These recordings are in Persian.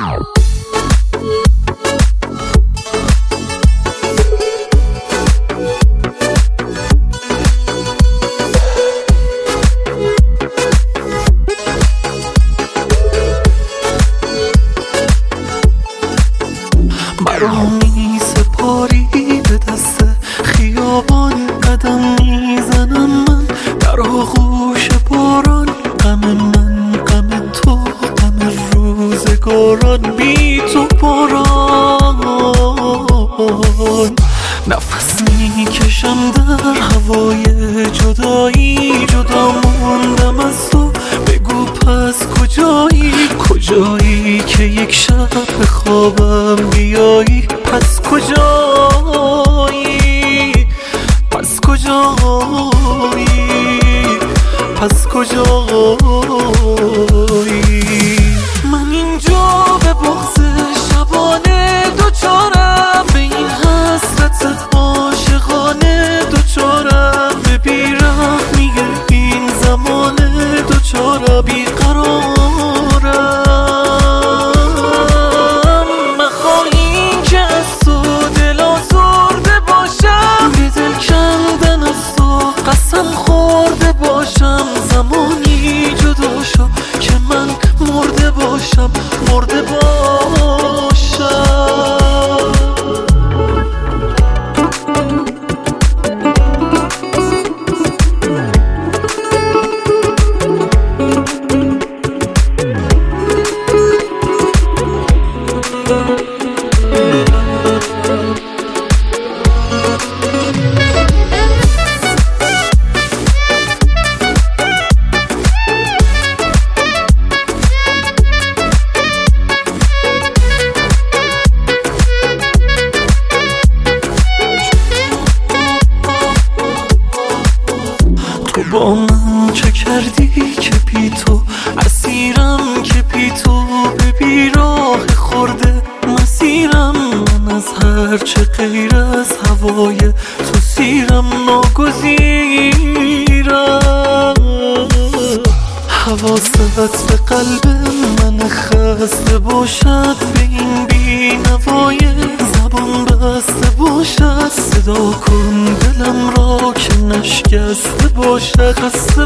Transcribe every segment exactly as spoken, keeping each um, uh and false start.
مرا می سپاری به دست خیابان، قدم میزنم من در آغوش باران. غم من غم تو، غم روزگاران، بی تو باران. نفس میکشم در هوای جدایی، جدا موندم از تو. بگو پس کجایی، کجایی که یک شب به خوابم بیایی؟ پس کجایی، پس کجایی، پس کجایی؟ من اینجا به بغض شبانه دوچارم، به این حسرت عاشقانه دوچارم، به بیرحمی این زمانه دوچارم، بیقرارم. مخواهی که از تو دل آزرده باشم، به دل کندن از تو قسم خورده باشم. زمانی جدا شو که من مرده باشم، مرده باشم. تو با من چه کردی که بی تو اسیرم، که بی تو به بیراه خورده مسیرم. من از هر چه غیر از هوای تو سیرم، ناگزیرم. حواست به قلب من خسته باشد، به این بی نوای زبان بسته باشد. صدا کن دلم را که نشکسته باشد، خسته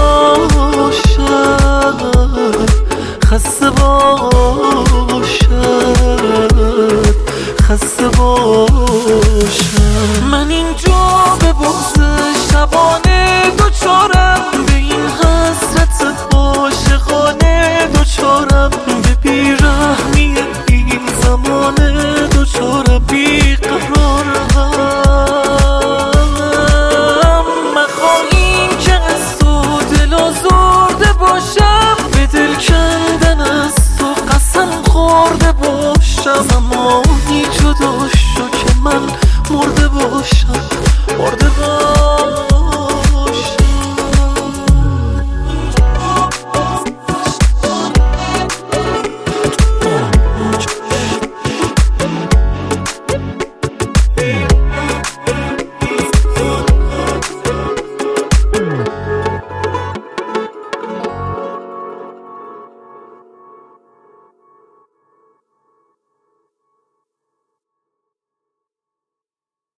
باشد، خسته باشد، خسته باشد. من اینجا به بغض شبانه دوچارم، به این حسرت عاشقانه دوچارم، به بیرحمی این زمانه دوچارم، بیقرارم. مخواهی که از تو دل آزرده باشم، به دل کندن از تو قسم خورده باشم. زمانی جدا شو که من مرده باشم، مرده باشم.